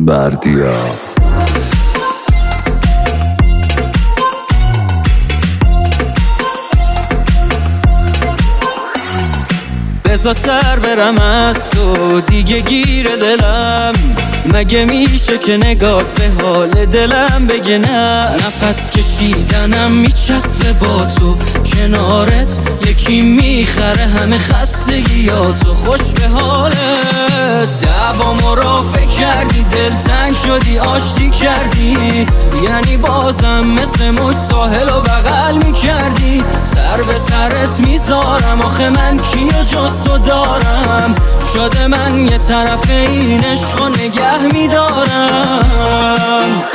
بردیا بذار سر برم از تو دیگه گیر دلم، مگه میشه که نگاه به حال دلم بگه نه؟ نفس کشیدنم میچسبه با تو، کنارت یکی میخره همه خستگیاتو. خوش به حالت دوامو را فکر کردی، دلتنگ شدی آشتی کردی، یعنی بازم مثل موج ساحل و بغل میکردی. سر به سرت میذارم آخه من کیو جز تو دارم، شده من یه طرف این عشقو نگه میدارم.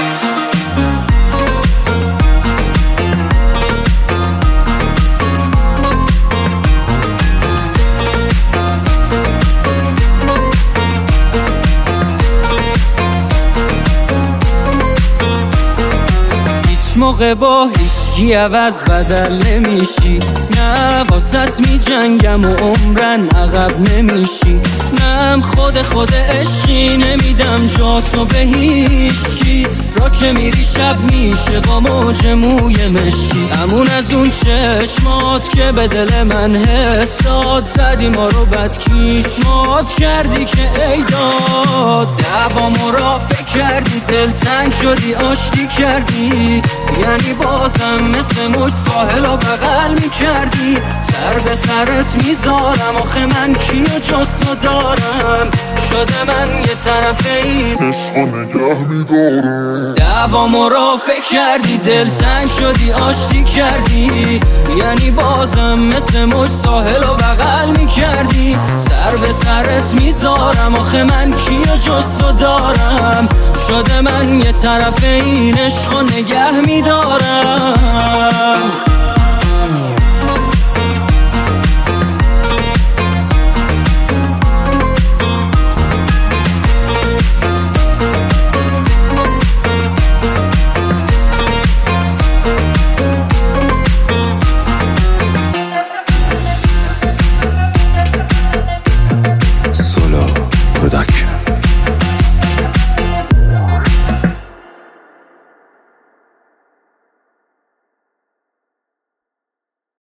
موقع با هیچکی عوض بدل نمیشی، نه واسط می جنگم و عمرن عقب نمیشی، نم خود عشقی نمیدم جاتو به هیچکی. را که میری شب میشه با موج موی مشکی، امون از اون چشمات که به دل من حس داد، زدی ما رو بدکیشمات کردی که ای داد. دوامو را فکر کردی، دلتنگ شدی آشتی کردی، یعنی بازم مثل موج ساحل و بغل میکردی. سر به سرت میذارم آخه من کیو جز تو دارم، شده من یه طرف این عشقو نگه میدارم. دوامو را فکر کردی، دلتنگ شدی آشتی کردی، یعنی بازم مثل موج ساحل و بغل میکردی. سر به سرت میذارم آخه من کیو جز تو دارم، شده من یه طرف این عشقو نگه میدارم.